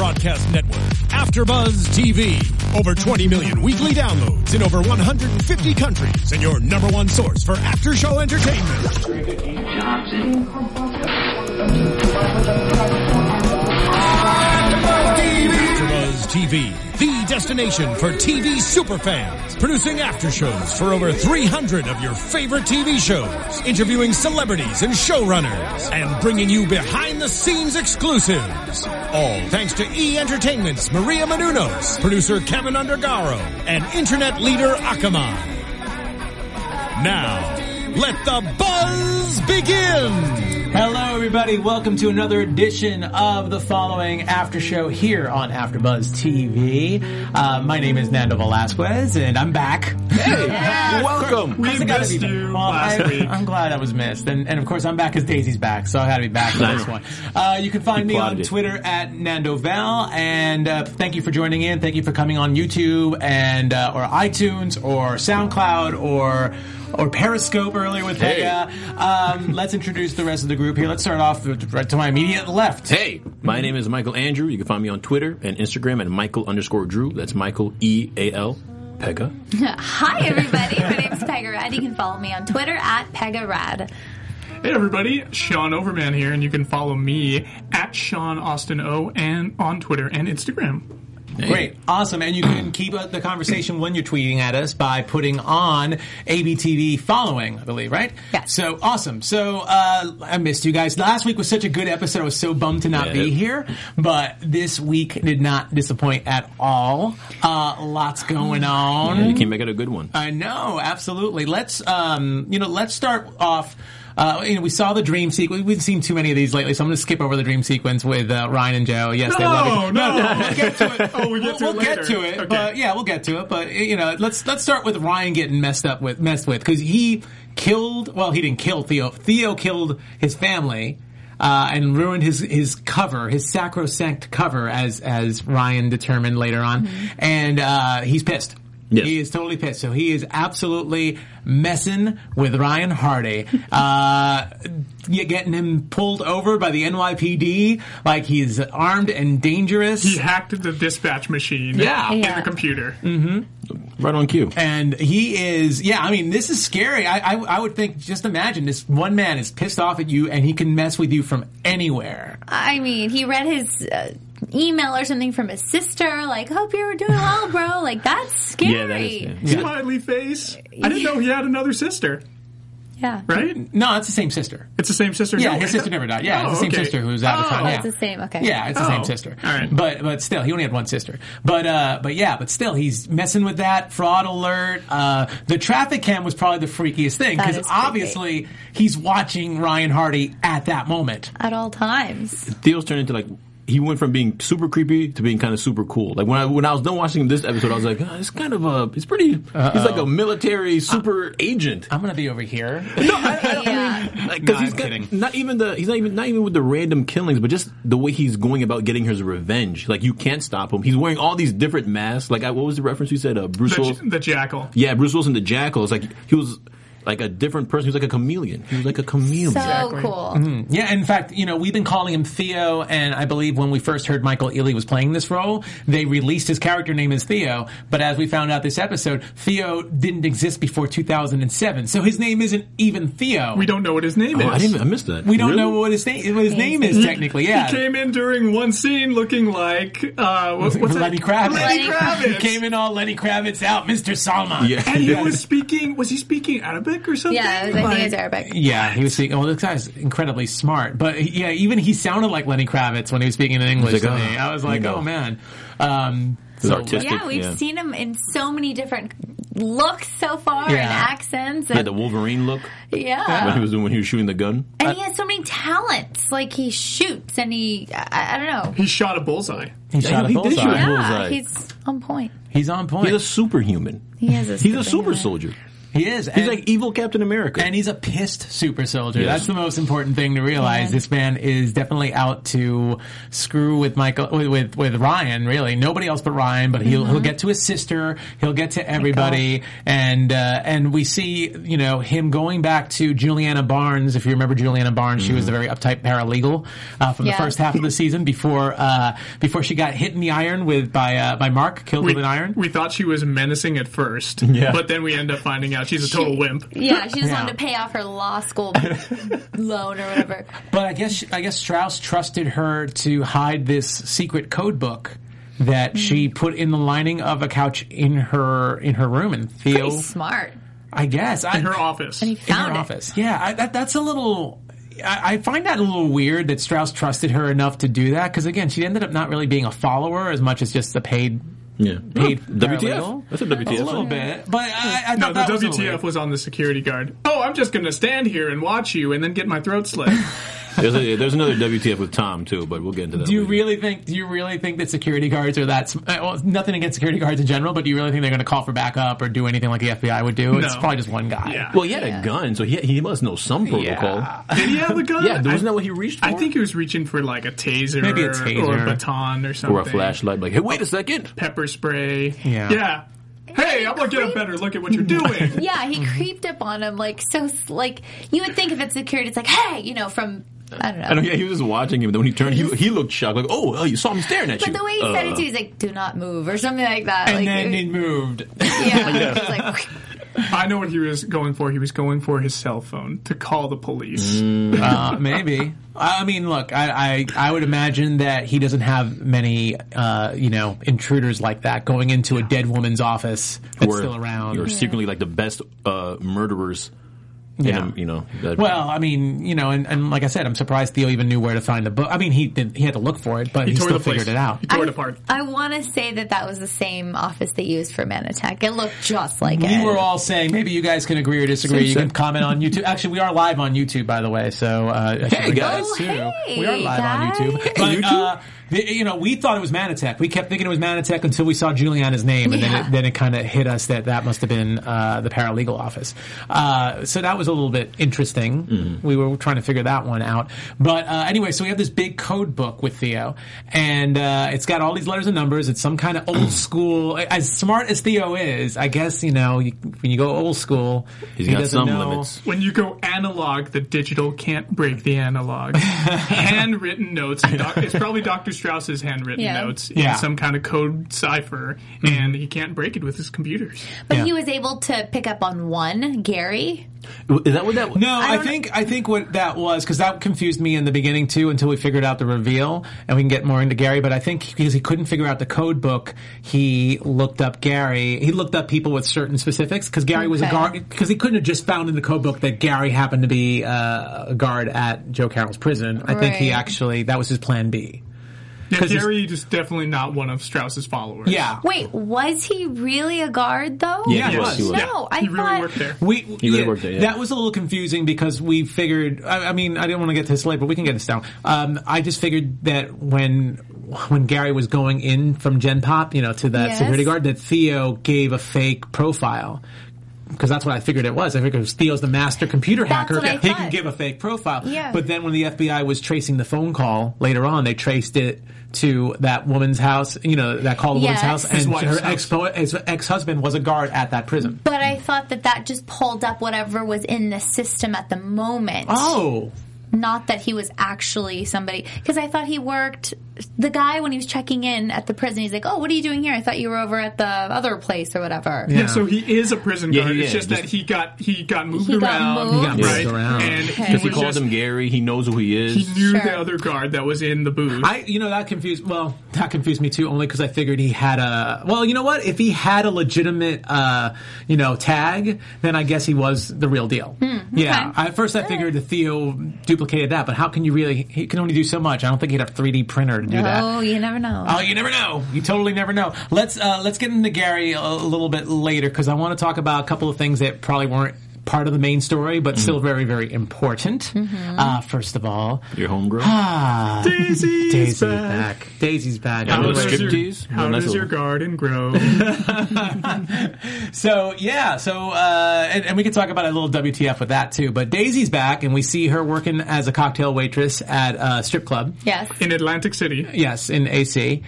broadcast network, AfterBuzz TV. Over 20 million weekly downloads in over 150 countries, and your number one source for after-show entertainment. AfterBuzz TV, the destination for TV superfans, producing aftershows for over 300 of your favorite TV shows, interviewing celebrities and showrunners, and bringing you behind-the-scenes exclusives. All thanks to E! Entertainment's Maria Menounos, producer Kevin Undergaro, and internet leader Akamai. Now, let the buzz begin! Hello, everybody. Welcome to another edition of the following after show here on AfterBuzz TV. My name is Nando Velasquez, and I'm back. Hey, welcome. We missed you last week. I'm glad I was missed, and of course I'm back as Daisy's back, so I had to be back for this one. You can find me on Twitter at NandoVal, and thank you for joining in. Thank you for coming on YouTube and or iTunes or SoundCloud or Periscope earlier with Pega. Let's introduce the rest of the group here. Let's start off right to my immediate left. Hey, my name is Michael Andrew. You can find me on Twitter and Instagram at Michael_Drew. That's Michael E-A-L. Pega. Hi, everybody. My name is Pega Rad. You can follow me on Twitter at Pega Rad. Hey, everybody. Sean Overman here, and you can follow me at Sean Austin O and on Twitter and Instagram. Hey. Great. Awesome. And you can keep the conversation when you're tweeting at us by putting on ABTV following, I believe, right? Yeah. So, awesome. So, I missed you guys. Last week was such a good episode. I was so bummed to not be here. But this week did not disappoint at all. Lots going on. Yeah, you can make it a good one. I know. Absolutely. Let's start off. We saw the dream sequence. We've seen too many of these lately, so I'm going to skip over the dream sequence with Ryan and Joe. Yes, they love it. No, we'll get to it. We'll get to it later. Get to it. Okay. But yeah, we'll get to it. But let's start with Ryan getting messed with because he killed. Well, he didn't kill Theo. Theo killed his family. And ruined his cover, his sacrosanct cover, as Ryan determined later on, and he's pissed. Yes. He is totally pissed. So he is absolutely messing with Ryan Hardy. Getting him pulled over by the NYPD like he's armed and dangerous. He hacked the dispatch machine in the computer. Mm-hmm. Right on cue. And he is, this is scary. I would think, just imagine, this one man is pissed off at you and he can mess with you from anywhere. I mean, he read his email or something from his sister, like, hope you're doing well, bro. Like, that's scary. Yeah, that is, Smiley face. I didn't know he had another sister. Yeah. Right? No, it's the same sister. It's the same sister? Yeah, his sister never died. Yeah, it's the same sister who's out of time. Yeah. It's the same, okay. Yeah, it's the same sister. All right. But still, he only had one sister. But still, he's messing with that. Fraud alert. The traffic cam was probably the freakiest thing, because obviously he's watching Ryan Hardy at that moment. At all times. Theo's turned into he went from being super creepy to being kind of super cool. Like when I was done watching this episode, I was like, it's kind of he's pretty. He's like a military super agent. I'm gonna be over here. No, because he's kidding. He's not even with the random killings, but just the way he's going about getting his revenge. Like, you can't stop him. He's wearing all these different masks. Like, what was the reference you said? Bruce Willis, the Jackal. Yeah, Bruce Willis and the Jackal. It's like he was like a different person. He was like a chameleon. So Exactly. cool. Mm-hmm. Yeah, in fact, we've been calling him Theo, and I believe when we first heard Michael Ealy was playing this role, they released his character name as Theo, but as we found out this episode, Theo didn't exist before 2007, so his name isn't even Theo. We don't know what his name is. I missed that. We don't know what his name is, technically, yeah. He came in during one scene looking like, what's Lenny Kravitz. Lenny Kravitz. He came in all Lenny Kravitz out, Mr. Salman. Yeah. And he was he speaking Arabic or something? Yeah, I think it's Arabic. Yeah, he was speaking. Well, this guy's incredibly smart, but even he sounded like Lenny Kravitz when he was speaking in English to me. I was like, oh man. We've seen him in so many different looks so far and accents. He had the Wolverine look. Yeah. When he was shooting the gun. And he has so many talents. Like, he shoots and I don't know. He shot a bullseye. He shot a bullseye. Yeah, he's on point. He's on point. He's a superhuman. He is He's a super soldier. He is. He's like evil Captain America. And he's a pissed super soldier. Yes. That's the most important thing to realize. Yeah. This man is definitely out to screw with with Ryan, really. Nobody else but Ryan, but he'll get to his sister, he'll get to everybody, and we see, him going back to Juliana Barnes. If you remember Juliana Barnes, she was the very uptight paralegal from the first half of the season before she got hit in the iron by Mark, killed with an iron. We thought she was menacing at first, but then we end up finding out she's a total wimp. Yeah, she just wanted to pay off her law school loan or whatever. But I guess Strauss trusted her to hide this secret code book that she put in the lining of a couch in her room, and Theo. Pretty smart. I guess In her office. And he found in her it. office. Yeah, that's a little. I find that a little weird that Strauss trusted her enough to do that, because again, she ended up not really being a follower as much as just a paid. Yeah. Paid WTF? That's a WTF. A little bit, but I No, thought the that was a little WTF weird. was on the security guard. Oh, I'm just going to stand here and watch you and then get my throat slit. There's another WTF with Tom too, but we'll get into that. Do you later. really think that security guards are that? Well, nothing against security guards in general, but do you really think they're going to call for backup or do anything like the FBI would do? It's No. probably just one guy. Yeah. Well, he had a gun, so he must know some protocol. Yeah. Did he have a gun? Yeah, wasn't that what he reached for? I think he was reaching for like a taser, Maybe a taser. or a baton or something. Or a flashlight. Like, hey, wait a second. Pepper spray. Yeah. Hey, I'm going to get a better look at what you're doing. Yeah, he creeped up on him you would think if it's security, it's like, hey, from, I don't know. I know, yeah, he was just watching him. Then when he turned, he looked shocked. Like, oh, you saw him staring at you. But the way he said it too, he's like, do not move or something like that. And then he moved. Yeah. He's like, I know what he was going for. He was going for his cell phone to call the police. Maybe. I mean, look, I would imagine that he doesn't have many, intruders like that going into a dead woman's office that's still around. You're secretly like the best murderers. Yeah. Well, I mean, and like I said, I'm surprised Theo even knew where to find the book. I mean, he had to look for it, but he tore still the place. figured it out. He tore it apart. I want to say that was the same office they used for Manatech. It looked just like it. We were all saying, maybe you guys can agree or disagree. You can comment on YouTube. Actually, we are live on YouTube, by the way. So, Hey, guys. hey, we are live guys. on YouTube. But, we thought it was Manatech. We kept thinking it was Manatech until we saw Juliana's name, and then it kind of hit us that must have been the paralegal office. So that was a little bit interesting. Mm-hmm. We were trying to figure that one out. But anyway, so we have this big code book with Theo, and it's got all these letters and numbers. It's some kind of old school. As smart as Theo is, I guess, when you go old school, He's he got doesn't some know. limits. When you go analog, the digital can't break the analog. Handwritten notes. It's probably Dr. Strauss's handwritten notes in some kind of code cipher, and he can't break it with his computers. But he was able to pick up on one, Gary. Is that what that was? No, I think what that was, because that confused me in the beginning too until we figured out the reveal, and we can get more into Gary, but I think because he couldn't figure out the code book, he looked up Gary. He looked up people with certain specifics, because Gary was a guard, because he couldn't have just found in the code book that Gary happened to be a guard at Joe Carroll's prison. I think that was his plan B. Yeah, Gary is definitely not one of Strauss's followers. Yeah. Wait, was he really a guard though? Yeah, he was. No, I He thought really worked there. He really worked there, yeah. That was a little confusing because we figured. I mean, I didn't want to get to this late, but we can get this down. I just figured that when Gary was going in from Gen Pop, to that security guard, that Theo gave a fake profile. Because that's what I figured it was. I figured Theo's the master computer hacker. what I He thought. can give a fake profile. Yeah. But then when the FBI was tracing the phone call later on, they traced it to that woman's house, that called the woman's house, His and wife's her house. ex-husband was a guard at that prison. But I thought that just pulled up whatever was in the system at the moment. Oh. Not that he was actually somebody, because I thought he worked. The guy, when he was checking in at the prison, he's like, "Oh, what are you doing here? I thought you were over at the other place or whatever." Yeah, so he is a prison guard. he it's is. just that he got moved He got around. moved. He got moved right? around. And Because he called him Gary. He knows who he is. He knew Sure. the other guard that was in the booth. That confused me too, only because I figured he had if he had a legitimate, tag, then I guess he was the real deal. Yeah. At first I figured that Theo duplicated that, but how can you really, he can only do so much. I don't think he'd have 3D printer to do that. Oh, you never know. Oh, you never know. You totally never know. Let's get into Gary a little bit later, because I want to talk about a couple of things that probably weren't part of the main story, but still very, very important. First of all, your homegirl. Daisy's back. Daisy's back. How does your garden grow? So and we can talk about a little WTF with that too. But Daisy's back, and we see her working as a cocktail waitress at a strip club. Yes, in Atlantic City. Yes, in AC,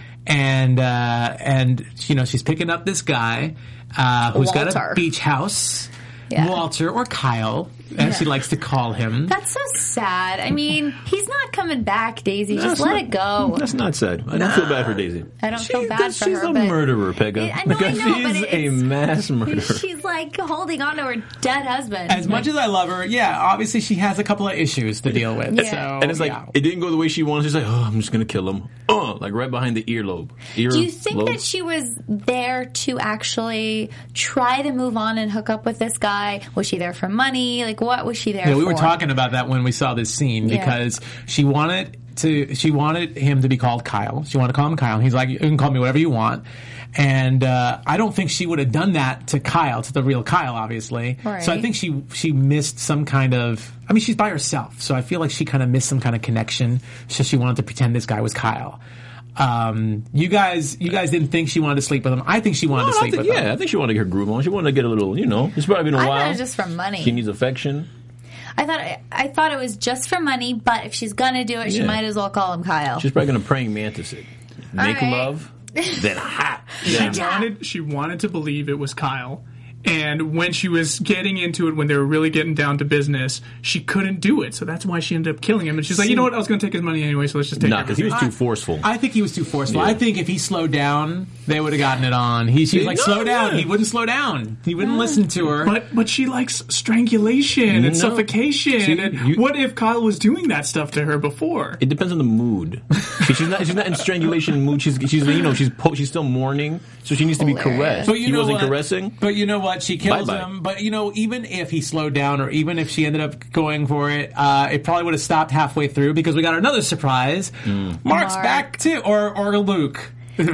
and she's picking up this guy who's Walter. got a beach house. Yeah. Walter, or Kyle, as she likes to call him. That's so sad. I mean, he's not coming back, Daisy. Just let it go. That's not sad. I don't feel bad for Daisy. I don't feel bad for her. She's a murderer, Pegga. I know, she's a mass murderer. She's like holding on to her dead husband. As much as I love her, obviously she has a couple of issues to deal with. Yeah. So, and it's like, it didn't go the way she wanted. She's like, I'm just going to kill him. Like right behind the earlobe. Do you think that she was there to actually try to move on and hook up with this guy? Was she there for money? Like, what was she there for? We were talking about that when we saw this scene because she wanted him to be called Kyle. She wanted to call him Kyle. He's like, you can call me whatever you want. And I don't think she would have done that to Kyle, to the real Kyle, obviously. Right. So I think she missed some kind of... I mean, she's by herself, so I feel like she kind of missed some kind of connection. So she wanted to pretend this guy was Kyle. You guys didn't think she wanted to sleep with him. I think she wanted to sleep with him. Yeah, I think she wanted to get her groove on. She wanted to get a little, it's probably been a while. I thought it was just for money. She needs affection. I thought it was just for money, but if she's gonna do it, she might as well call him Kyle. She's probably gonna praying mantis it. Make love, then hot. She wanted to believe it was Kyle. And when she was getting into it, when they were really getting down to business, she couldn't do it. So that's why she ended up killing him. And she's like, you know what? I was going to take his money anyway, so let's just take it. Because he was too forceful. I think he was too forceful. Yeah. I think if he slowed down, they would have gotten it on. She was like, slow down. He wouldn't slow down. He wouldn't listen to her. But she likes strangulation and suffocation. What if Kyle was doing that stuff to her before? It depends on the mood. She's not in strangulation mood. She's still mourning, so she needs to be caressed. But he wasn't caressing. But you know what? She kills him. But even if he slowed down, or even if she ended up going for it, it probably would have stopped halfway through because we got another surprise. Mark's back too, or Luke.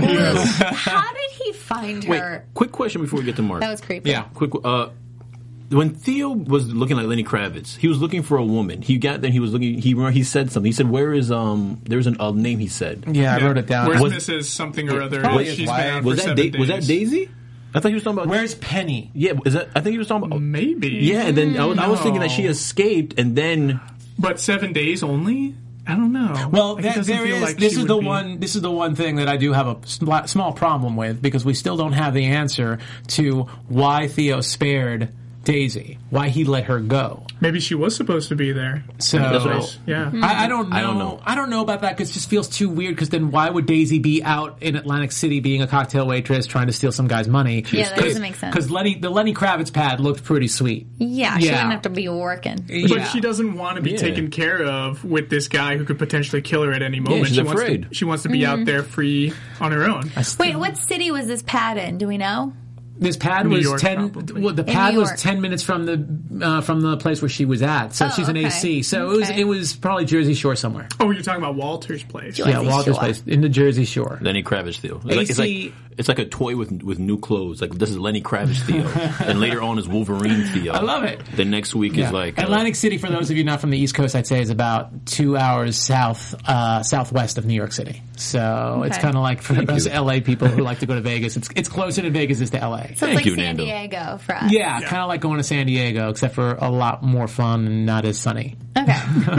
How did he find her? Wait, quick question before we get to Mark. That was creepy. Yeah. Quick. When Theo was looking like Lenny Kravitz, he was looking for a woman. He was looking. He said something. He said, "Where is There's a name." He said. Yeah, I wrote it down. Where's Mrs. Something or other? She's been out for 7 days. Was that Daisy? I thought he was talking about. Where's Penny? Yeah, I think he was talking about. Maybe. Yeah, and then I was thinking that she escaped, and then. But 7 days only? I don't know. Well, this is the one thing that I do have a small problem with, because we still don't have the answer to why Theo spared Daisy, why he let her go. Maybe she was supposed to be there. So yeah, I don't know. I don't know about that, because it just feels too weird. Because then why would Daisy be out in Atlantic City being a cocktail waitress trying to steal some guy's money? Yeah, that doesn't make sense. Because the Lenny Kravitz pad looked pretty sweet. Yeah, she wouldn't have to be working. But she doesn't want to be taken care of with this guy who could potentially kill her at any moment. Yeah, she's afraid. She wants to be out there free on her own. Wait, what city was this pad in? Do we know? This pad New was York, 10. probably. Well, the pad was 10 minutes from the place where she was at. So she's in AC. So it was probably Jersey Shore somewhere. Oh, you're talking about Walter's place. Walter's place in the Jersey Shore. Lenny Kravitz Theo. It's like a toy with new clothes. Like, this is Lenny Kravitz Theo, and later on is Wolverine Theo. I love it. The next week is like Atlantic City. For those of you not from the East Coast, I'd say is about 2 hours southwest of New York City. So it's kind of like for those LA people who like to go to Vegas. It's closer to Vegas as to LA. So it's like San Diego for us. Yeah, kind of like going to San Diego, except for a lot more fun and not as sunny. Okay.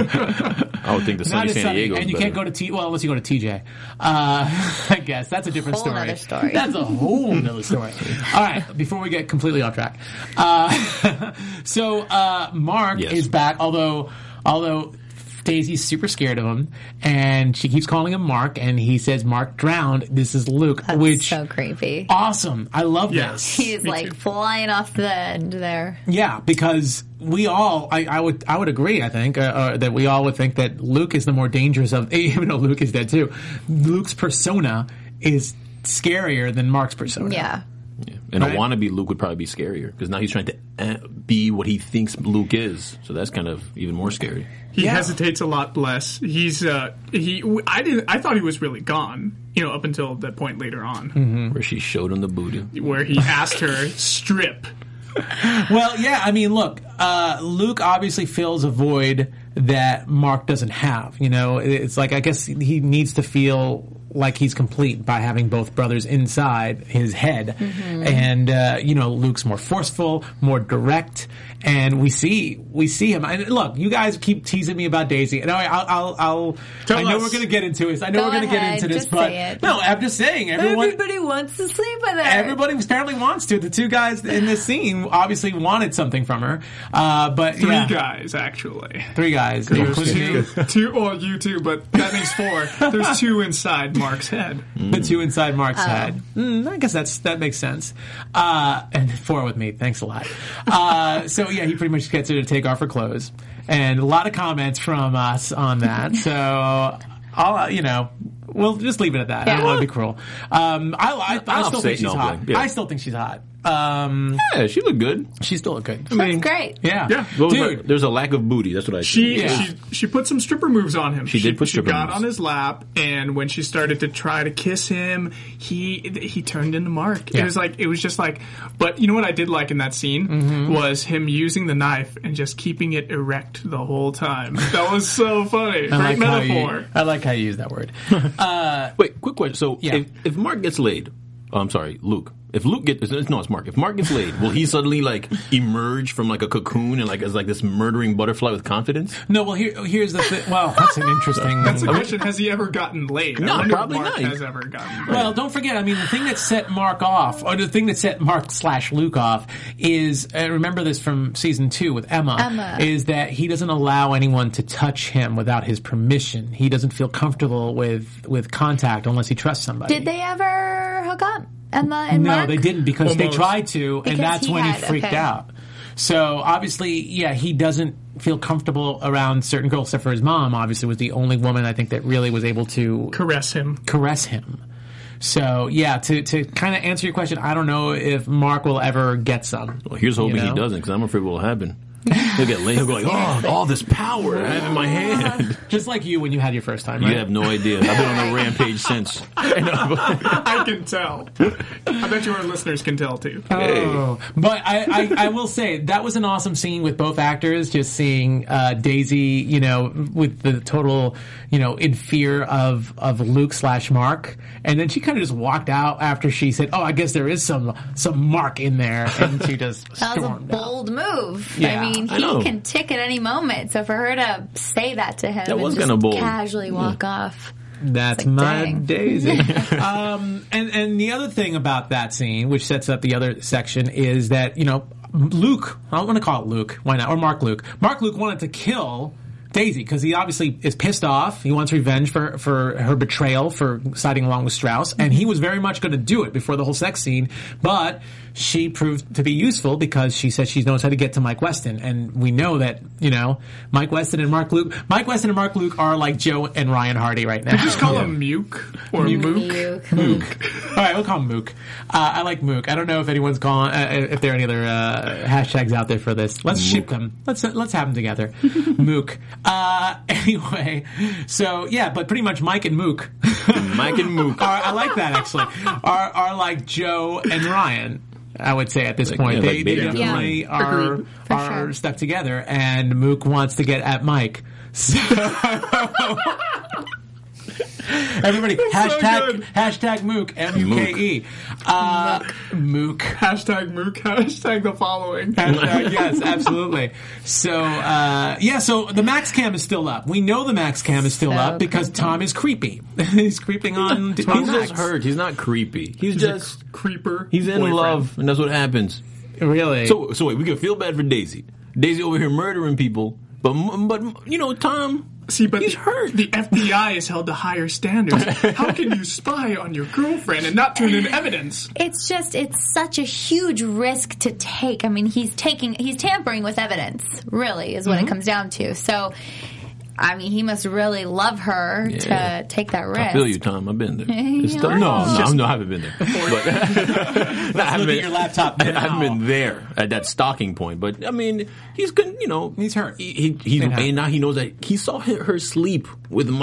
I would think the sunny San Diego. And you can't go to unless you go to TJ. I guess that's a different story. Another story. That's a whole other story. All right, before we get completely off track. So Mark is back, although Daisy's super scared of him, and she keeps calling him Mark, and he says Mark drowned. This is Luke. That's so creepy. Awesome. I love this. He's like flying off the end there. Yeah, because we all, I would agree, I think, that we all would think that Luke is the more dangerous of, even though Luke is dead too, Luke's persona is scarier than Mark's persona. Yeah. And a wannabe Luke would probably be scarier, because now he's trying to be what he thinks Luke is. So that's kind of even more scary. He hesitates a lot less. He's I thought he was really gone, up until that point later on. Where she showed him the booty. Where he asked her, strip. Well, yeah, I mean, look, Luke obviously fills a void that Mark doesn't have. You know, it's like, I guess he needs to feel like he's complete by having both brothers inside his head. Mm-hmm. And, you know, Luke's more forceful, more direct, and we see him. And look, you guys keep teasing me about Daisy, and I know we're going to get into this. But no, I'm just saying, everybody wants to sleep with her. Everybody apparently wants to. The two guys in this scene obviously wanted something from her. But three guys, actually. Three guys. Two, well, you two, but that makes four. There's two inside Mark's head. The two inside Mark's head. I guess that makes sense. And four with me. Thanks a lot. So yeah, he pretty much gets her to take off her clothes, and a lot of comments from us on that. So we'll just leave it at that. Yeah. I don't want to be cruel. I still think she's hot. Yeah. I still think she's hot. Yeah, she looked good. She still looked good. That's great. Yeah. Dude. There's a lack of booty. That's what I think. She put some stripper moves on him. She got on his lap, and when she started to try to kiss him, he turned into Mark. Yeah. It was just like, but you know what I did like in that scene was him using the knife and just keeping it erect the whole time. That was so funny. Great metaphor. I like how you use that word. Wait, quick question. So if Mark gets laid, Luke. If Luke it's Mark. If Mark gets laid, will he suddenly emerge from a cocoon and as this murdering butterfly with confidence? No. Well, here's the thing. Well, that's an interesting. That's a question. Has he ever gotten laid? No, probably Mark not. Has ever gotten laid. Well, don't forget. I mean, the thing that set Mark off, or the thing that set Mark/Luke off, is remember this from season 2 with Emma, is that he doesn't allow anyone to touch him without his permission. He doesn't feel comfortable with contact unless he trusts somebody. Did they ever hook up? Emma and No, Mark? they didn't because they tried to, and that's when he freaked out. So obviously, he doesn't feel comfortable around certain girls, except for his mom. Obviously, was the only woman I think that really was able to caress him. So to kind of answer your question, I don't know if Mark will ever get some. Well, here's hoping he doesn't, because I'm afraid what will happen. He'll get laid. He'll go all this power I have in my hand. Just like you when you had your first time, right? You have no idea. I've been on a rampage since. I can tell. I bet you our listeners can tell, too. Oh. But I will say, that was an awesome scene with both actors, just seeing Daisy, with the total, in fear of Luke/Mark. And then she kind of just walked out after she said, I guess there is some Mark in there. And she just stormed out. That was a bold move. Yeah. I mean, he can tick at any moment. So for her to say that to him and just bold. Casually walk off. That's my Daisy. And the other thing about that scene, which sets up the other section, is that, Luke, I don't want to call it Luke, why not? Or Mark Luke. Mark Luke wanted to kill Daisy, because he obviously is pissed off. He wants revenge for her betrayal for siding along with Strauss, and he was very much going to do it before the whole sex scene, but she proved to be useful because she said she knows how to get to Mike Weston, and we know that, Mike Weston and Mark Luke are like Joe and Ryan Hardy right now. Did you just call him Mook? Or Mook? Mook. All right, we'll call him Mook. I like Mook. I don't know if anyone's calling, if there are any other hashtags out there for this. Let's ship them. Let's have them together. Mook. Anyway, so but pretty much Mike and Mook. I like that actually. Are like Joe and Ryan. I would say at this point they definitely are stuck together, and Mook wants to get at Mike. So everybody, hashtag Mook, M-U-K-E. Mook. Hashtag Mook, hashtag the following. Yes, absolutely. So, so the Max Cam is still up. We know the Max Cam is still up because Tom is creepy. He's creeping on He's just hurt. He's not creepy. He's just a creeper. He's in love, and that's what happens. Really? So wait, we can feel bad for Daisy. Daisy over here murdering people, but Tom... See, but he's hurt. The FBI is held to higher standards. How can you spy on your girlfriend and not turn in evidence? It's such a huge risk to take. I mean, he's tampering with evidence, really, is what it comes down to. So, I mean, he must really love her to take that risk. I feel you, Tom. I've been there. No, I haven't been there. Look at your laptop now. I haven't been there at that stalking point. But, I mean, he's good, he's hurt. And now he knows that he saw her sleep with Mike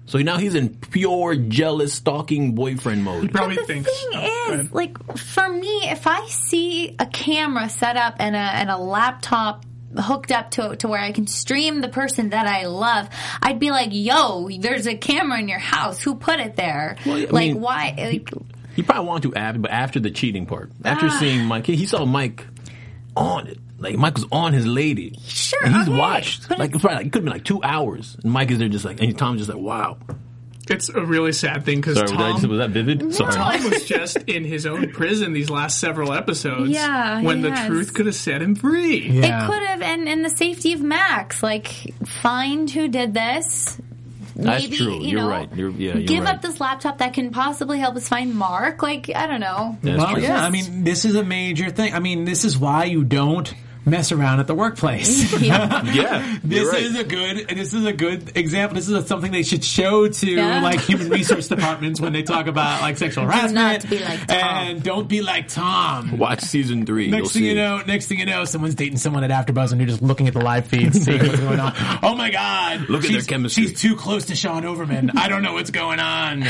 So now he's in pure jealous, stalking boyfriend mode. He probably but the thinks. thing is, like, for me, if I see a camera set up and a laptop hooked up to where I can stream the person that I love, I'd be like, yo, there's a camera in your house. Who put it there? Well, why? Like, you probably want to but after the cheating part. After seeing Mike, he saw Mike on it. Like, Mike was on his lady. Sure, and he's watched. Like, it could have been like 2 hours. And Mike is there just like, and Tom's just like, wow. It's a really sad thing because Tom... was that vivid? No. Sorry. Tom was just in his own prison these last several episodes. Yeah, when the truth could have set him free. Yeah. It could have, and the safety of Max. Like, find who did this. That's maybe, true. You're right. You're give right. up this laptop that can possibly help us find Mark. Like, I don't know. That's true. Yeah, I mean, this is a major thing. I mean, this is why you don't mess around at the workplace. This is a good example. This is something they should show to like human resource departments when they talk about like sexual harassment. Not be like Tom. And don't be like Tom. Watch season 3. Next thing you know, someone's dating someone at AfterBuzz, and you're just looking at the live feeds, seeing what's going on. Oh my God! Look at their chemistry. She's too close to Sean Overman. I don't know what's going on.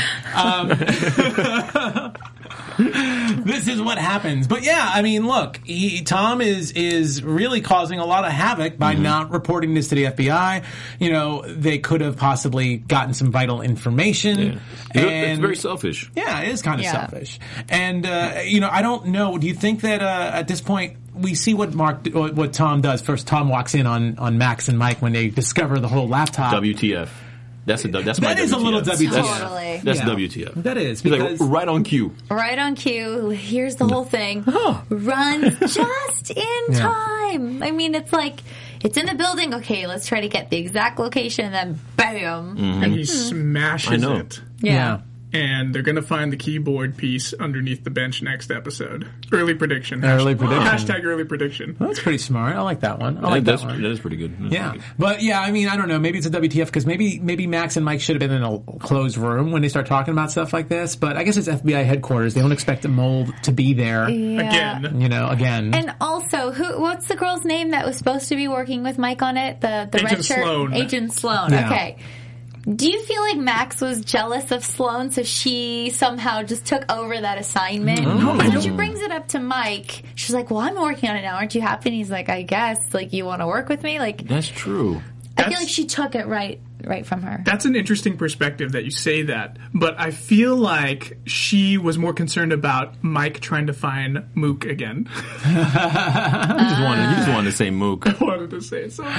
This is what happens. But yeah, I mean, look, Tom is really causing a lot of havoc by not reporting this to the FBI. You know, they could have possibly gotten some vital information. Yeah. And it's very selfish. Yeah, it is kind of selfish. And, you know, I don't know. Do you think that at this point we see what Tom does? First, Tom walks in on Max and Mike when they discover the whole laptop. WTF. That is a little WTF. Totally. That's WTF. That is. He's like, right on cue. Right on cue. Here's the whole thing. Run just in time. I mean, it's like, it's in the building. Okay, let's try to get the exact location, and then bam. And he smashes it. Yeah. And they're going to find the keyboard piece underneath the bench next episode. Early prediction. Early prediction. Hashtag early prediction. Well, that's pretty smart. I like that one. That is pretty good. But yeah, I mean, I don't know. Maybe it's a WTF because maybe Max and Mike should have been in a closed room when they start talking about stuff like this. But I guess it's FBI headquarters. They don't expect the mold to be there again. You know, again. And also, what's the girl's name that was supposed to be working with Mike on it? The Agent red shirt? Sloan. Agent Sloan. Yeah. Okay. Do you feel like Max was jealous of Sloan, so she somehow just took over that assignment? When she brings it up to Mike, she's like, well, I'm working on it now. Aren't you happy? And he's like, I guess. Like, you want to work with me? Like, that's true. I feel like she took it right from her. That's an interesting perspective that you say that. But I feel like she was more concerned about Mike trying to find Mook again. You just wanted to say Mook. I wanted to say it so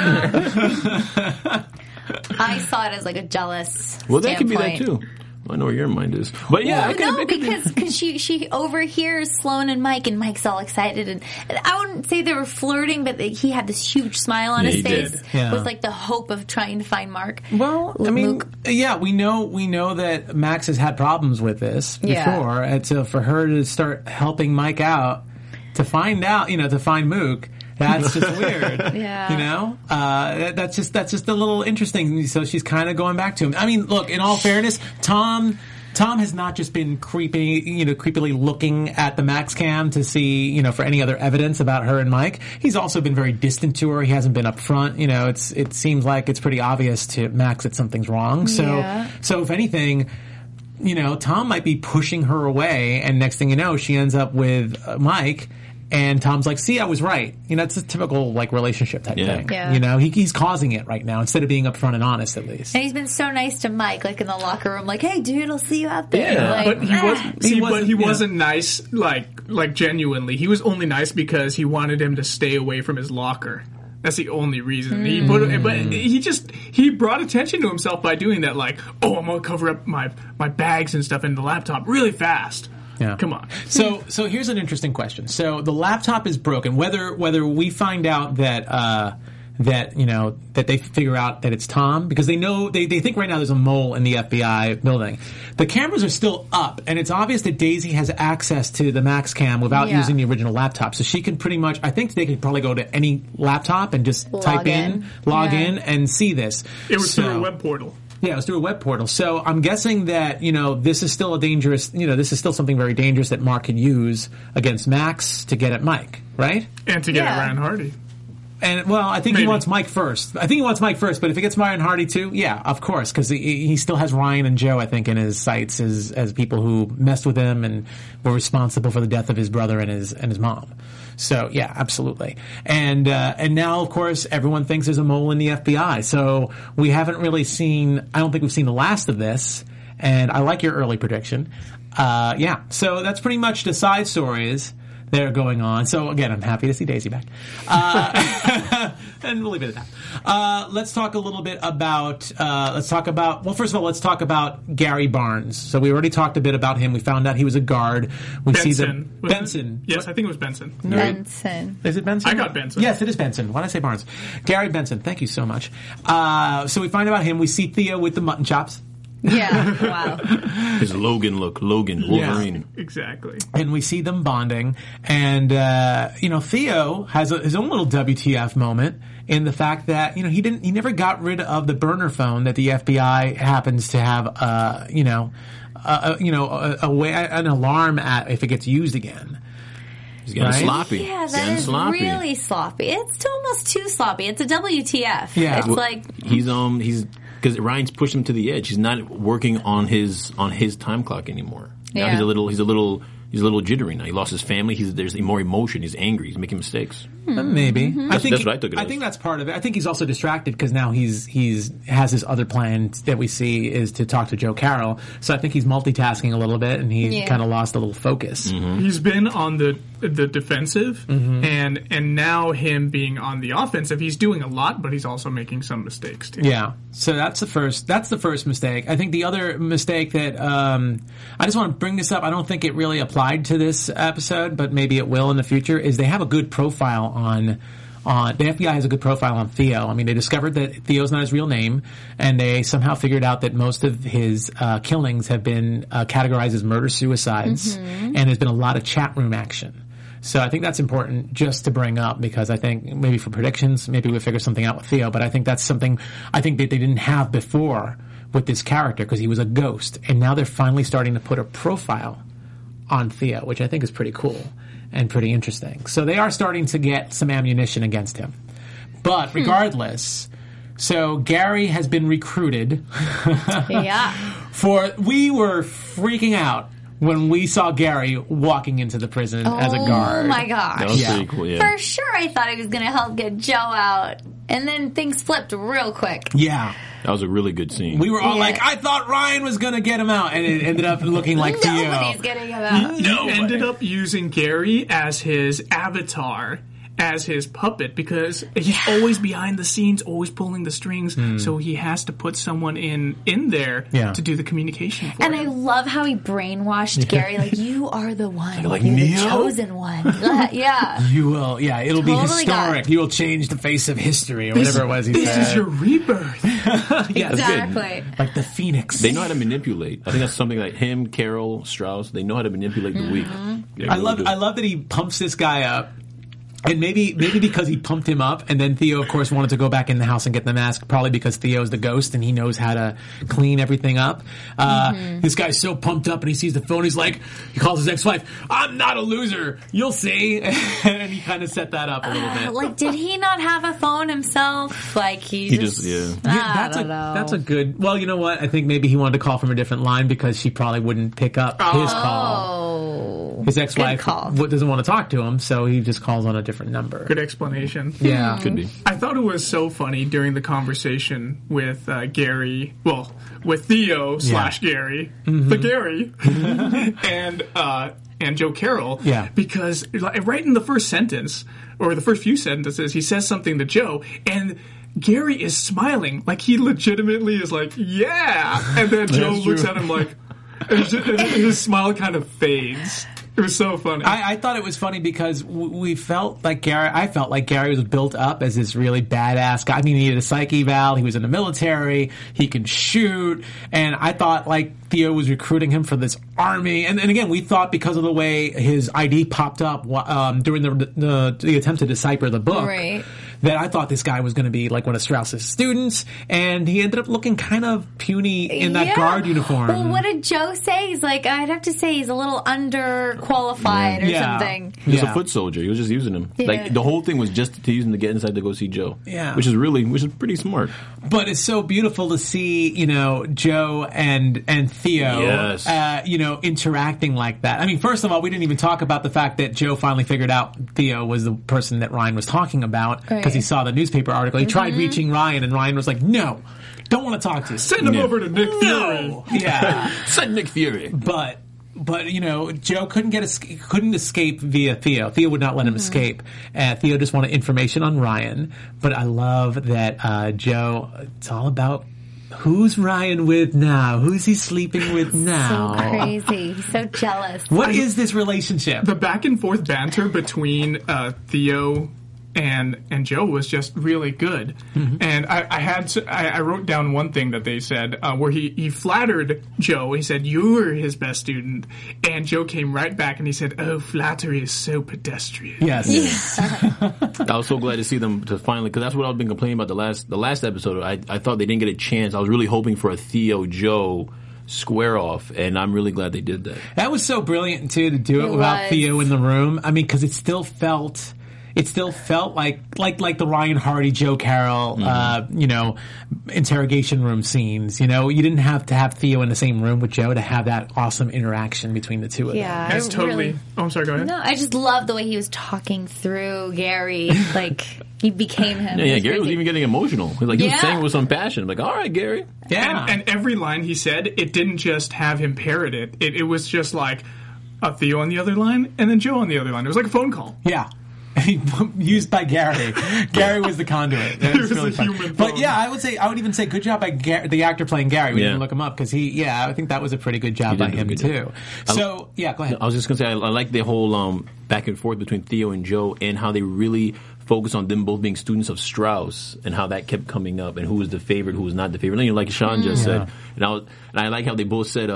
I saw it as like a jealous that could be that too. I know where your mind is. But yeah, because she overhears Sloan and Mike's all excited, and I wouldn't say they were flirting, but he had this huge smile on his face with like the hope of trying to find Mark. Well, I mean, we know that Max has had problems with this before, and so for her to start helping Mike out to find Mook. That's just weird. Yeah. You know? That's just a little interesting. So she's kind of going back to him. I mean, look, in all fairness, Tom has not just been creepily looking at the Max cam to see, for any other evidence about her and Mike. He's also been very distant to her. He hasn't been up front. It seems like it's pretty obvious to Max that something's wrong. So if anything, Tom might be pushing her away, and next thing you know, she ends up with Mike. And Tom's like, see, I was right. It's a typical, relationship type thing. Yeah. He's causing it right now instead of being upfront and honest, at least. And he's been so nice to Mike, in the locker room, hey, dude, I'll see you out there. Yeah. But he wasn't nice, genuinely. He was only nice because he wanted him to stay away from his locker. That's the only reason. He brought attention to himself by doing that, I'm going to cover up my bags and stuff in the laptop really fast. Yeah. Come on. So here's an interesting question. So the laptop is broken. Whether we find out that they figure out that it's Tom, because they know they think right now there's a mole in the FBI building. The cameras are still up, and it's obvious that Daisy has access to the Max cam without using the original laptop. So she can pretty much, I think they could probably go to any laptop and just log in, and see this. It was through a web portal. Yeah, it was through a web portal. So I'm guessing that, this is still this is still something very dangerous that Mark could use against Max to get at Mike, right? And to get at Ryan Hardy. I think he wants Mike first. But if he gets Marion Hardy too, yeah, of course, because he still has Ryan and Joe, I think, in his sights as people who messed with him and were responsible for the death of his brother and his mom. So yeah, absolutely. And now, of course, everyone thinks there's a mole in the FBI. So we haven't really seen. I don't think we've seen the last of this. And I like your early prediction. Yeah. So that's pretty much the side stories that are going on. So again, I'm happy to see Daisy back. And we'll leave it at that. Let's talk a little bit about, well, first of all, let's talk about Gary Barnes. So we already talked a bit about him. We found out he was a guard. Benson. Yes, I think it was Benson. Benson. Is it Benson? I got Benson. Yes, it is Benson. Why did I say Barnes? Gary Benson. Thank you so much. So we find out him. We see Theo with the mutton chops. Yeah, wow. His Logan look, Wolverine. Yeah, exactly. And we see them bonding. And, Theo has his own little WTF moment in the fact that, he never got rid of the burner phone that the FBI happens to have, an alarm at if it gets used again. He's getting sloppy. Yeah, that is really sloppy. It's almost too sloppy. It's a WTF. Yeah. It's like... He's because Ryan's pushed him to the edge. He's not working on his time clock anymore. Now he's a little jittery now. He lost his family. There's more emotion. He's angry. He's making mistakes. Maybe. Mm-hmm. That's what I took it as. I think that's part of it. I think he's also distracted because now he's has his other plan that we see is to talk to Joe Carroll. So I think he's multitasking a little bit and he's kind of lost a little focus. Mm-hmm. He's been on the defensive and now him being on the offensive, he's doing a lot, but he's also making some mistakes too. Yeah. So that's the first mistake. I think the other mistake that I just want to bring this up. I don't think it really applied to this episode, but maybe it will in the future. Is they have a good profile on the FBI has a good profile on Theo. I mean, they discovered that Theo's not his real name, and they somehow figured out that most of his killings have been categorized as murder-suicides, and there's been a lot of chat room action. So I think that's important just to bring up because I think maybe for predictions, maybe we'll figure something out with Theo, but I think that's something I think that they didn't have before with this character because he was a ghost, and now they're finally starting to put a profile on Theo, which I think is pretty cool and pretty interesting. So they are starting to get some ammunition against him. But regardless, so Gary has been recruited. We were freaking out when we saw Gary walking into the prison as a guard. Oh my gosh. That was pretty cool, yeah. For sure I thought he was going to help get Joe out. And then things flipped real quick. Yeah. That was a really good scene. We were all like, I thought Ryan was going to get him out, and it ended up looking like Theo. Nobody's getting him out. He ended up using Gary as his avatar, as his puppet, because he's always behind the scenes, always pulling the strings, so he has to put someone in there to do the communication for him. I love how he brainwashed Gary, like, you are the one. Like, you're Neo? the chosen one. Yeah. You will, it'll be historic. You will change the face of history, or whatever it was he said. This is your rebirth. Exactly. Like the Phoenix. They know how to manipulate. I think that's something like him, Carol, Strauss, they know how to manipulate the weak. I love that he pumps this guy up. And maybe because he pumped him up, and then Theo, of course, wanted to go back in the house and get the mask, probably because Theo's the ghost and he knows how to clean everything up. This guy's so pumped up and he sees the phone, he calls his ex-wife, I'm not a loser, you'll see. And he kind of set that up a little bit. Like, did he not have a phone himself? Like, he just that's a good, well, you know what? I think maybe he wanted to call from a different line because she probably wouldn't pick up his call. His ex-wife doesn't want to talk to him, so he just calls on a different number. Good explanation. Yeah. Could be. I thought it was so funny during the conversation with Gary, with Theo / Gary, the Gary, and Joe Carroll. Yeah. Because right in the first sentence, or the first few sentences, he says something to Joe, and Gary is smiling, like he legitimately is like, yeah! And then Joe looks at him like, and his smile kind of fades. It was so funny. I thought it was funny because I felt like Gary was built up as this really badass guy. I mean, he had a psych eval, he was in the military, he can shoot, and I thought like Theo was recruiting him for this army. And again, we thought because of the way his ID popped up during the attempt to decipher the book, that I thought this guy was going to be like one of Strauss's students, and he ended up looking kind of puny in that guard uniform. Well, what did Joe say? He's like, I'd have to say he's a little underqualified or something. He's a foot soldier. He was just using him. Like the whole thing was just to use him to get inside to go see Joe. Yeah, which is pretty smart. But it's so beautiful to see, Joe and Theo, interacting like that. I mean, first of all, we didn't even talk about the fact that Joe finally figured out Theo was the person that Ryan was talking about because he saw the newspaper article. He tried reaching Ryan, and Ryan was like, "No, don't want to talk to you. Send him over to Nick Fury." Yeah, send Nick Fury. But Joe couldn't escape via Theo. Theo would not let him escape. Theo just wanted information on Ryan. But I love that Joe. It's all about who's Ryan with now. Who's he sleeping with now? So crazy. He's so jealous. What is this relationship? The back and forth banter between Theo and Joe was just really good. Mm-hmm. And I wrote down one thing that they said where he flattered Joe. He said, "You're his best student," and Joe came right back and he said, "Oh, flattery is so pedestrian." Yes. I was so glad to see them to finally, because that's what I've been complaining about the last episode. I thought they didn't get a chance. I was really hoping for a Theo Joe square off, and I'm really glad they did that. That was so brilliant too to do it without Theo in the room. I mean, because it still felt like the Ryan Hardy, Joe Carroll, interrogation room scenes. You didn't have to have Theo in the same room with Joe to have that awesome interaction between the two of them. That's totally. I'm sorry. Go ahead. No, I just love the way he was talking through Gary. Like he became him. Yeah, Gary was even getting emotional. He was saying it with some passion. I'm like, all right, Gary. Yeah. And every line he said, it didn't just have him parrot it. It was just like Theo on the other line and then Joe on the other line. It was like a phone call. Yeah. Used by Gary. Gary was the conduit. It was really fun. But yeah, I would even say good job by the actor playing Gary. We didn't look him up because I think that was a pretty good job by him too. So go ahead. I was just going to say, I like the whole back and forth between Theo and Joe and how they really focus on them both being students of Strauss and how that kept coming up and who was the favorite, who was not the favorite. Like Sean just said. And I like how they both said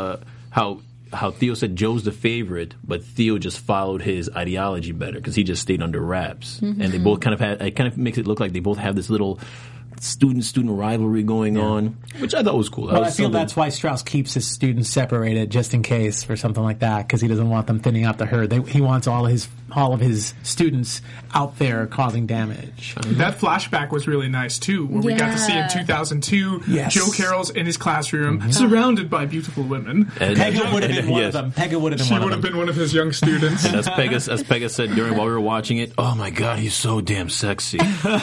how Theo said Joe's the favorite, but Theo just followed his ideology better because he just stayed under wraps. Mm-hmm. And they both it kind of makes it look like they both have this little student rivalry going on, which I thought was cool. Well, I feel that's why Strauss keeps his students separated just in case for something like that because he doesn't want them thinning out the herd. He wants all of his students out there causing damage. That flashback was really nice too, where we got to see in 2002 Joe Carroll's in his classroom surrounded by beautiful women. Pega would have been one of them. She would have been one of his young students. And as Pega said while we were watching it, oh my God, he's so damn sexy.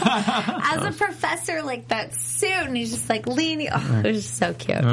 As a professor, like that suit, and he's just like leaning. Oh, it was just so cute.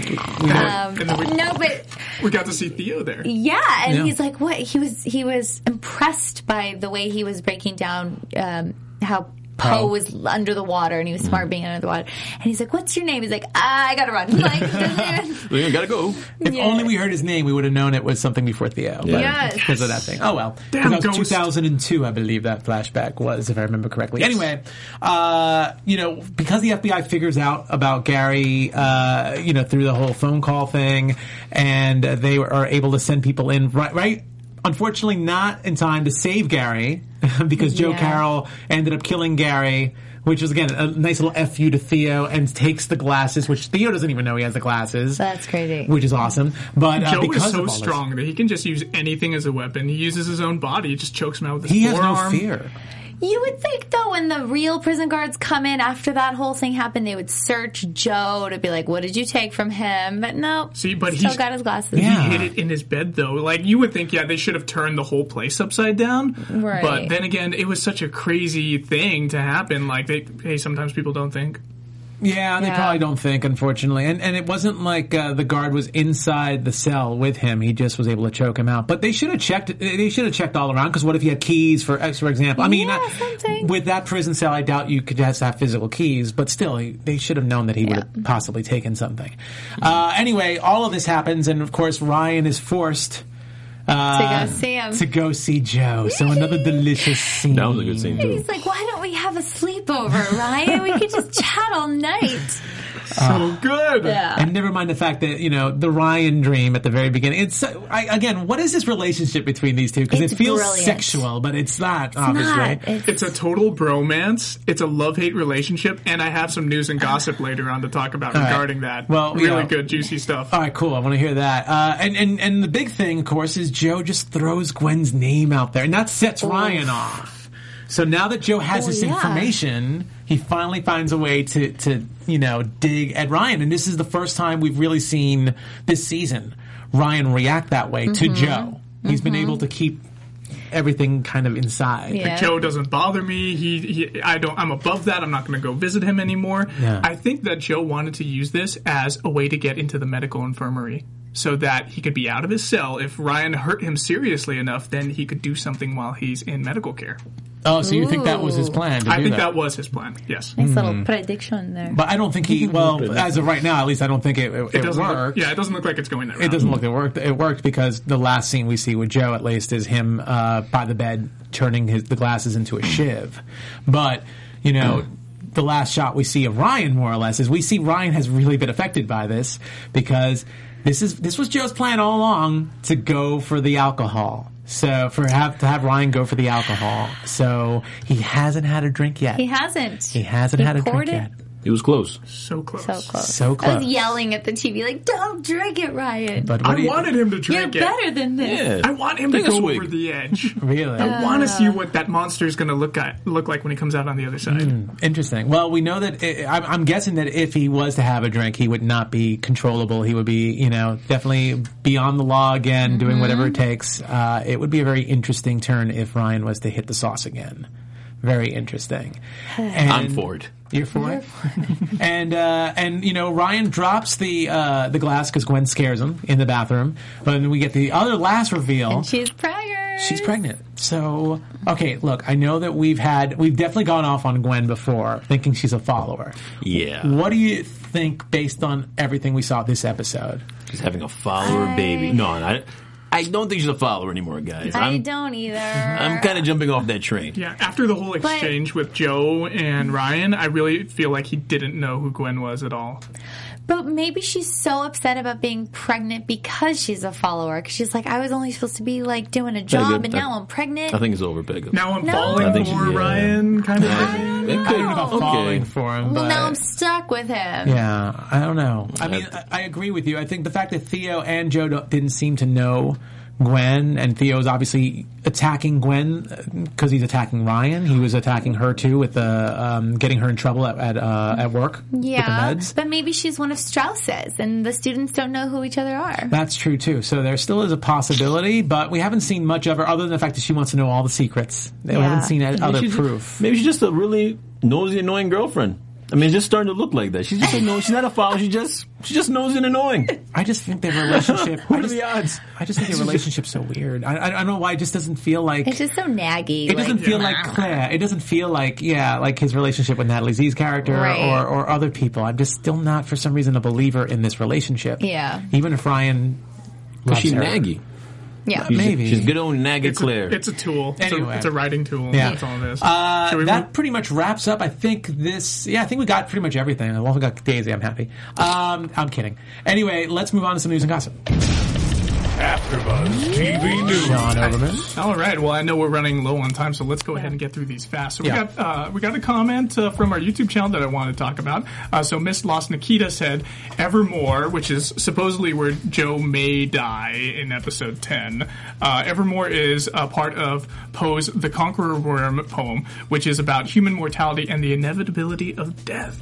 But we got to see Theo there. Yeah, and he's like, what? He was impressed by the way he was breaking down how Poe was under the water, and he was smart being under the water. And he's like, "What's your name?" He's like, "I gotta run." We gotta go. If only we heard his name, we would have known it was something before Theo. Yes, because of that thing. Oh well, that was 2002, I believe that flashback was, if I remember correctly. Anyway, because the FBI figures out about Gary, through the whole phone call thing, and they are able to send people in right. Unfortunately, not in time to save Gary because Joe Carroll ended up killing Gary, which was, again, a nice little F-U to Theo, and takes the glasses, which Theo doesn't even know he has the glasses. That's crazy. Which is awesome. But Joe is so strong that he can just use anything as a weapon. He uses his own body. He just chokes him out with his forearm. He has no fear. You would think, though, when the real prison guards come in after that whole thing happened, they would search Joe to be like, what did you take from him? But no, but still got his glasses. He hid it in his bed, though. Like, you would think, they should have turned the whole place upside down. Right. But then again, it was such a crazy thing to happen. Like, sometimes people don't think. Yeah, they probably don't think, unfortunately. And it wasn't like the guard was inside the cell with him. He just was able to choke him out. But they should have checked. They should have checked all around, because what if he had keys, for example? I mean, with that prison cell, I doubt you could just have physical keys. But still, they should have known that he would have possibly taken something. Anyway, all of this happens, and of course, Ryan is forced to go see him. To go see Joe. So another delicious scene. That was a good scene, too. He's like, why don't we have a sleepover, Ryan? We could just chat all night. So good. Yeah. And never mind the fact that, the Ryan dream at the very beginning. It's again, what is this relationship between these two? Because it feels brilliant. Sexual, but it's not, obviously. It's a total bromance. It's a love-hate relationship, and I have some news and gossip later on to talk about regarding that. Well, really good, juicy stuff. All right, cool. I want to hear that. And the big thing, of course, is Joe just throws Gwen's name out there, and that sets Ryan off. So now that Joe has this information, he finally finds a way to dig at Ryan. And this is the first time we've really seen this season Ryan react that way to Joe. He's been able to keep everything kind of inside. Like, Joe doesn't bother me. I'm above that. I'm not going to go visit him anymore. Yeah. I think that Joe wanted to use this as a way to get into the medical infirmary, so that he could be out of his cell. If Ryan hurt him seriously enough, then he could do something while he's in medical care. Oh, so you think that was his plan? I think that was his plan, yes. Nice little prediction there. But I don't think as of right now, at least I don't think it worked. It doesn't look like it's going that route. It doesn't look like it worked because the last scene we see with Joe, at least, is him by the bed turning the glasses into a shiv. But, the last shot we see of Ryan, more or less, is we see Ryan has really been affected by this because this was Joe's plan all along to go for the alcohol. So to have Ryan go for the alcohol. So he hasn't had a drink yet. He hasn't. He hasn't had a drink yet. He was close. So close. So close. I was yelling at the TV like, "Don't drink it, Ryan." But I wanted him to drink You're it. better than this. Yeah. I want him to go over the edge. Really? I want to see what that monster is going to look like when he comes out on the other side. Interesting. Well, we know that I'm guessing that if he was to have a drink, he would not be controllable. He would be, definitely beyond the law again, doing whatever it takes. It would be a very interesting turn if Ryan was to hit the sauce again. Very interesting. And I'm for it. You're for it? And Ryan drops the glass because Gwen scares him in the bathroom. But then we get the other last reveal. And she's pregnant. She's pregnant. So, okay, look, I know that we've definitely gone off on Gwen before, thinking she's a follower. Yeah. What do you think based on everything we saw this episode? She's having a follower baby. No, I don't think she's a follower anymore, guys. I don't either. I'm kind of jumping off that train. Yeah, after the whole exchange with Joe and Ryan, I really feel like he didn't know who Gwen was at all. But maybe she's so upset about being pregnant because she's a follower. Because she's like, I was only supposed to be doing a job, and now I'm pregnant. I think it's over, Peg. Now I'm falling for Ryan, kind of. I don't know. I don't know about falling for him. Well, but now I'm stuck with him. Yeah, I don't know. I mean, I agree with you. I think the fact that Theo and Joe didn't seem to know Gwen, and Theo's obviously attacking Gwen because he's attacking Ryan. He was attacking her too with getting her in trouble at work. Yeah, with the meds. But maybe she's one of Strauss's, and the students don't know who each other are. That's true too. So there still is a possibility, but we haven't seen much of her other than the fact that she wants to know all the secrets. We haven't seen other proof. Maybe she's just a really nosy, annoying girlfriend. I mean, it's just starting to look like that. She's just annoying. She's not a follower. She just knows and annoying. I just think their relationship. What are the odds? I just think their relationship's so weird. I don't know why it just doesn't feel like. It's just so naggy. It doesn't feel like Claire. It doesn't feel like like his relationship with Natalie Z's character or other people. I'm just still not, for some reason, a believer in this relationship. Yeah. Even if Ryan loves she's her. naggy. Yeah, maybe. She's good old naggy Claire. It's a tool. Anyway. It's a writing tool. Yeah. That's all it is. That pretty much wraps up. I think we got pretty much everything. I also got Daisy. I'm happy. I'm kidding. Anyway, let's move on to some news and gossip. AfterBuzz TV News. Sean Overman. All right. Well, I know we're running low on time, so let's go ahead and get through these fast. So we got a comment from our YouTube channel that I want to talk about. So Miss Lost Nikita said, "Evermore," which is supposedly where Joe may die in episode 10. Evermore is a part of Poe's The Conqueror Worm poem, which is about human mortality and the inevitability of death.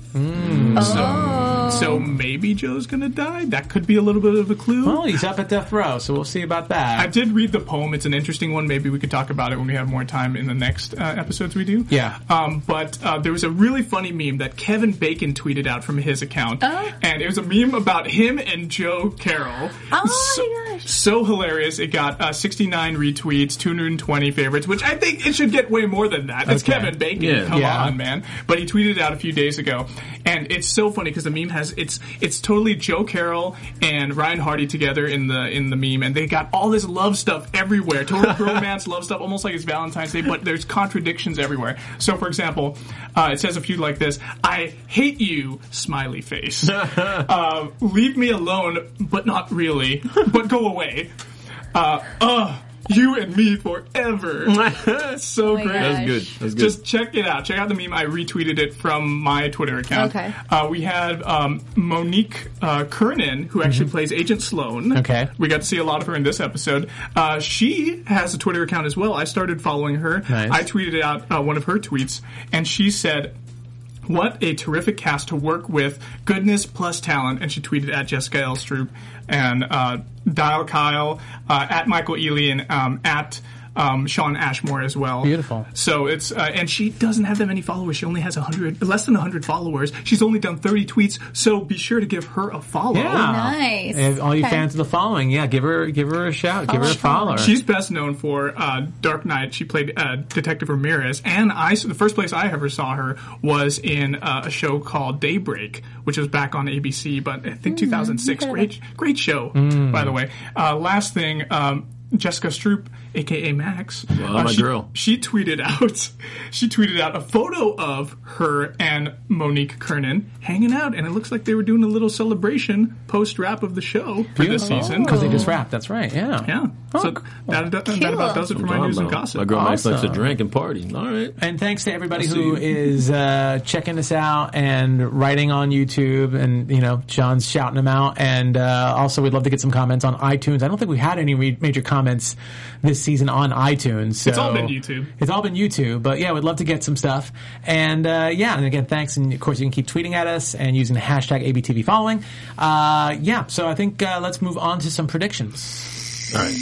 So maybe Joe's going to die. That could be a little bit of a clue. Well, he's up at death row, so we'll see about that. I did read the poem. It's an interesting one. Maybe we could talk about it when we have more time in the next episodes we do. Yeah. But there was a really funny meme that Kevin Bacon tweeted out from his account. And it was a meme about him and Joe Carroll. Oh, my gosh. So hilarious. It got 69 retweets, 220 favorites, which I think it should get way more than that. It's Kevin Bacon. Yeah. Come on, man. But he tweeted it out a few days ago. And it's so funny because the meme has, it's totally Joe Carroll and Ryan Hardy together in the meme, and they got all this love stuff everywhere. Total romance, love stuff, almost like it's Valentine's Day, but there's contradictions everywhere. So, for example, it says a few like this: I hate you, smiley face. Leave me alone, but not really. But go away. You and me forever. So great. That's good. That's good. Just check it out. Check out the meme. I retweeted it from my Twitter account. Okay. We had Monique Kernan, who actually plays Agent Sloan. Okay. We got to see a lot of her in this episode. She has a Twitter account as well. I started following her. Nice. I tweeted out one of her tweets, and she said, "What a terrific cast to work with. Goodness plus talent." And she tweeted at Jessica Elstrup and Dial Kyle, at Michael Ealy, and at Sean Ashmore as well. Beautiful. So it's and she doesn't have that many followers. She only has less than 100 followers. She's only done 30 tweets. So be sure to give her a follow. Yeah. Nice. And all you fans of the following, give her a shout. Give her a follow. She's best known for Dark Knight. She played Detective Ramirez, and the first place I ever saw her was in a show called Daybreak, which was back on ABC, but I think 2006. Great show, by the way. Last thing, Jessica Stroop, aka Max, my girl. She tweeted out a photo of her and Monique Kernan hanging out, and it looks like they were doing a little celebration post wrap of the show for this season. Because they just wrapped. That's right. Yeah. Yeah. So that about does it for my news and gossip. My girl Max likes to drink and party. All right. And thanks to everybody who is checking us out and writing on YouTube, and John's shouting them out. And also, we'd love to get some comments on iTunes. I don't think we had any major comments this season on iTunes. So it's all been YouTube. It's all been YouTube. But yeah, we'd love to get some stuff. And and again, thanks. And of course, you can keep tweeting at us and using the hashtag ABTV following. So I think let's move on to some predictions. All right.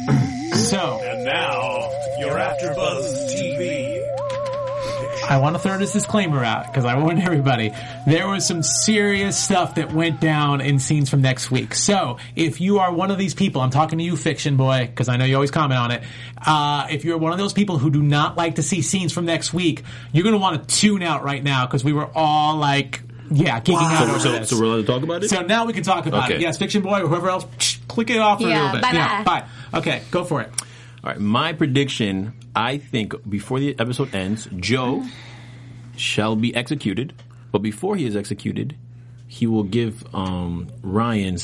And now, your AfterBuzz TV. I want to throw this disclaimer out because I warned everybody. There was some serious stuff that went down in Scenes from Next Week. So if you are one of these people, I'm talking to you, Fiction Boy, because I know you always comment on it. If you're one of those people who do not like to see Scenes from Next Week, you're going to want to tune out right now because we were all geeking out over this. So we're allowed to talk about it? So now we can talk about it. Yes, Fiction Boy or whoever else, click it off for a little bit. Bye. Okay, go for it. All right, my prediction, I think before the episode ends, Joe shall be executed. But before he is executed, he will give Ryan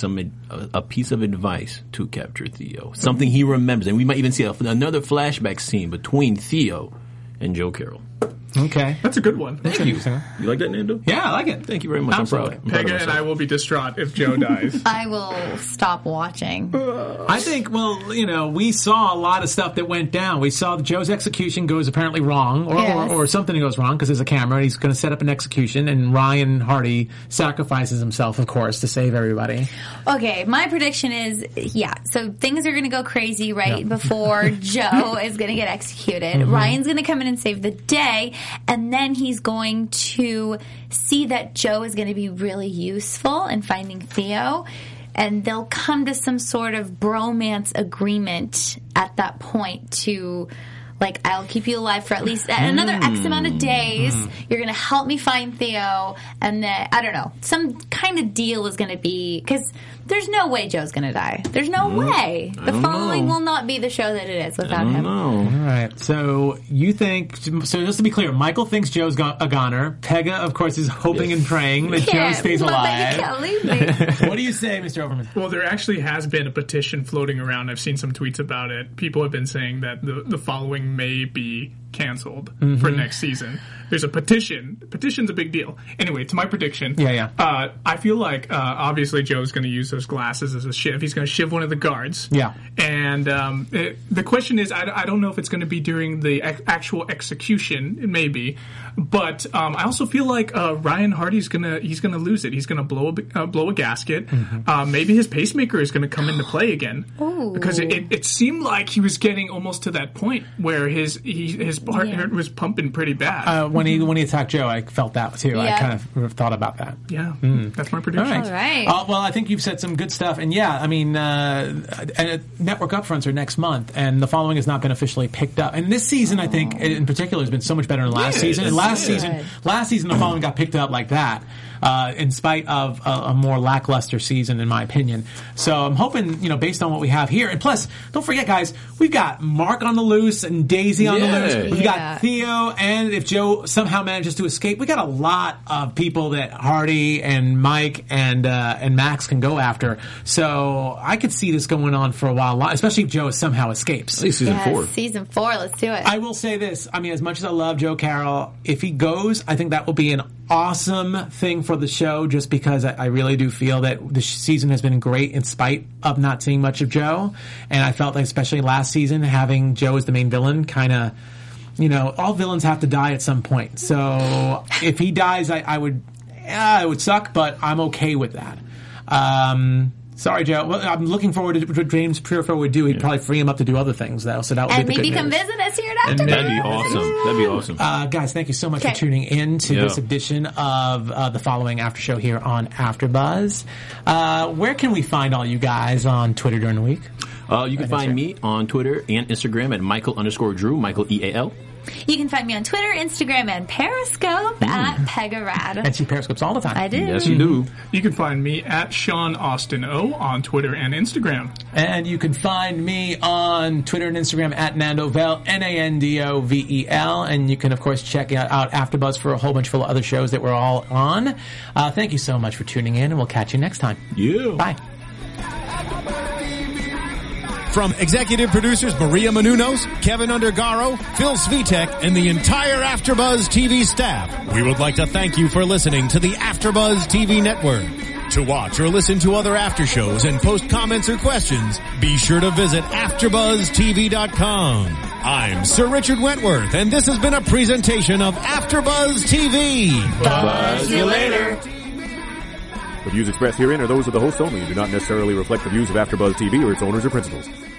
a piece of advice to capture Theo. Something he remembers. And we might even see another flashback scene between Theo and Joe Carroll. Okay. That's a good one. Thank you. You like that, Nando? Yeah, I like it. Thank you very much. Absolutely. I'm proud. Pega and I will be distraught if Joe dies. I will stop watching. I think, we saw a lot of stuff that went down. We saw Joe's execution goes apparently wrong, or something goes wrong because there's a camera and he's going to set up an execution, and Ryan Hardy sacrifices himself, of course, to save everybody. Okay, my prediction is, so things are going to go crazy before Joe is going to get executed. Mm-hmm. Ryan's going to come in and save the day, and then he's going to see that Joe is going to be really useful in finding Theo, and they'll come to some sort of bromance agreement at that point to, I'll keep you alive for at least another X amount of days. You're going to help me find Theo, and then, I don't know, some kind of deal is going to be, because there's no way Joe's going to die. There's no way. The following will not be the show that it is without him. All right. So you think, so just to be clear, Michael thinks Joe's a goner. Pega, of course, is hoping and praying that Joe stays alive. You can't leave me. What do you say, Mr. Overman? Well, there actually has been a petition floating around. I've seen some tweets about it. People have been saying that the following may be canceled for next season. There's a petition. Petition's a big deal. Anyway, to my prediction. I feel like obviously Joe's going to use those glasses as a shiv. He's going to shiv one of the guards. Yeah. And the question is, I don't know if it's going to be during the actual execution. It may be, but I also feel like Ryan Hardy's gonna lose it. He's going to blow a gasket. Maybe his pacemaker is going to come into play again. Ooh. Because it seemed like he was getting almost to that point where his his heart was pumping pretty bad. When he attacked Joe, I felt that too. Yeah. I kind of thought about that. Yeah, that's my prediction. All right. Well, I think you've said some good stuff, and yeah, I mean, network upfronts are next month, and the following has not been officially picked up. And this season, I think, in particular, has been so much better than last season. And last season, the following got picked up like that. In spite of a more lackluster season, in my opinion. So I'm hoping, based on what we have here. And plus, don't forget, guys, we've got Mark on the loose and Daisy on the loose. We've got Theo, and if Joe somehow manages to escape, we got a lot of people that Hardy and Mike and Max can go after. So I could see this going on for a while, especially if Joe somehow escapes. At least season 4. Season 4, let's do it. I will say this. I mean, as much as I love Joe Carroll, if he goes, I think that will be an awesome thing for the show, just because I really do feel that the season has been great in spite of not seeing much of Joe. And I felt like, especially last season, having Joe as the main villain kind of, all villains have to die at some point. So if he dies, it would suck, but I'm okay with that. Sorry, Joe. Well, I'm looking forward to what James Purefoy would do. He'd probably free him up to do other things, though. So that would be the good news. And maybe come visit us here at AfterBuzz. That'd be awesome. Guys, thank you so much for tuning in to this edition of the following after show here on AfterBuzz. Where can we find all you guys on Twitter during the week? You can find me on Twitter and Instagram at Michael_Drew, Michael EAL. You can find me on Twitter, Instagram, and Periscope at Pegarad. And she Periscopes all the time. I do. Yes, you do. You can find me at Sean Austin O on Twitter and Instagram. And you can find me on Twitter and Instagram at Nandovel, Nandovel. And you can, of course, check out AfterBuzz for a whole bunch full of other shows that we're all on. Thank you so much for tuning in, and we'll catch you next time. Yeah. Bye. From executive producers Maria Menounos, Kevin Undergaro, Phil Svitek, and the entire AfterBuzz TV staff, we would like to thank you for listening to the AfterBuzz TV network. To watch or listen to other after shows and post comments or questions, be sure to visit AfterBuzzTV.com. I'm Sir Richard Wentworth, and this has been a presentation of AfterBuzz TV. Buzz you later. The views expressed herein are those of the host only and do not necessarily reflect the views of AfterBuzz TV or its owners or principals.